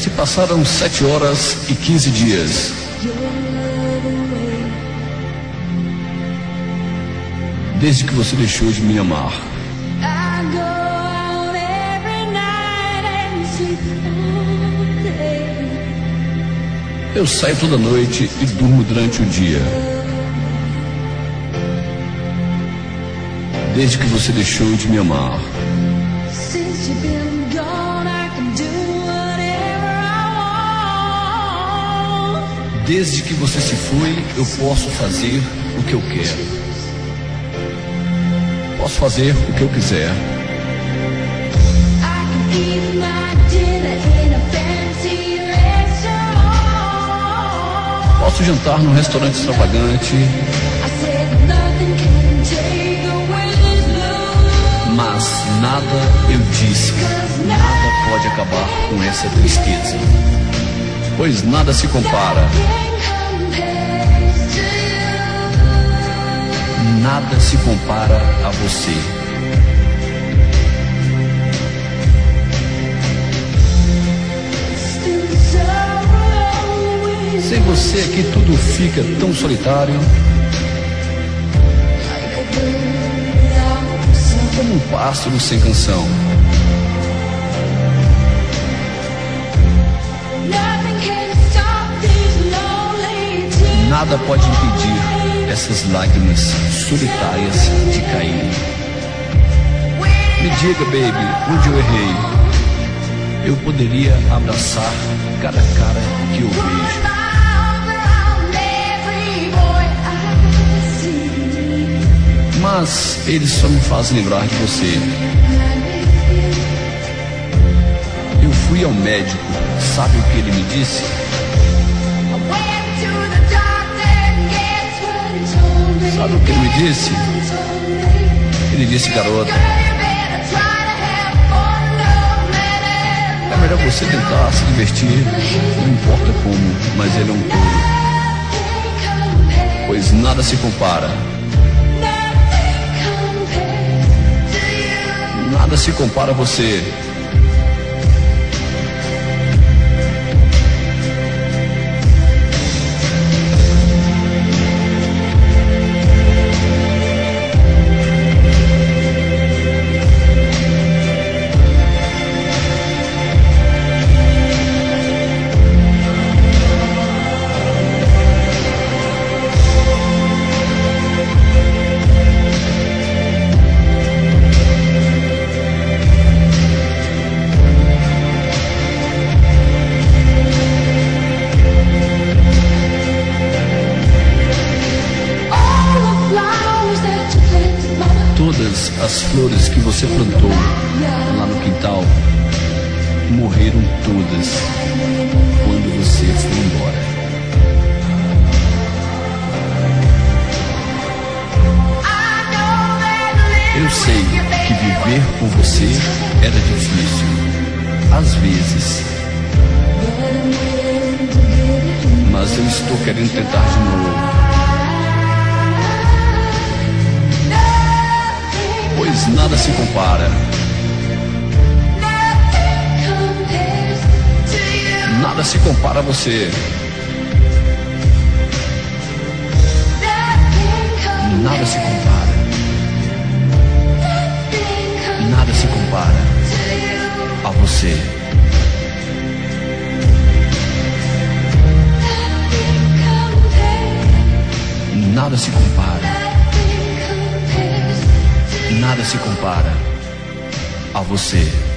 se passaram 7 horas e 15 dias. Desde que você deixou de me amar. Eu saio toda noite e durmo durante o dia. Desde que você deixou de me amar. Desde que você se foi, eu posso fazer o que eu quero. Posso fazer o que eu quiser. Posso jantar num restaurante extravagante. Mas nada, eu disse, nada pode acabar com essa tristeza. Pois nada se compara. Nada se compara a você. Sem você aqui tudo fica tão solitário. Como um pássaro sem canção. Nada pode impedir essas lágrimas solitárias de cair. Me diga, baby, onde eu errei. Eu poderia abraçar cada cara que eu vejo. Mas eles só me fazem lembrar de você. Eu fui ao médico, sabe o que ele me disse? Sabe o que ele me disse? Ele disse, garota, é melhor você tentar se divertir, não importa como, mas ele é um tolo. Pois nada se compara. Nada se compara a você. Todas as flores que você plantou lá no quintal morreram todas quando você foi embora. Eu sei que viver com você era difícil, às vezes, mas eu estou querendo tentar de novo. Pois nada se compara. Nada se compara a você. Nada se compara. Nada se compara a você. Nada se compara. Nada se compara a você.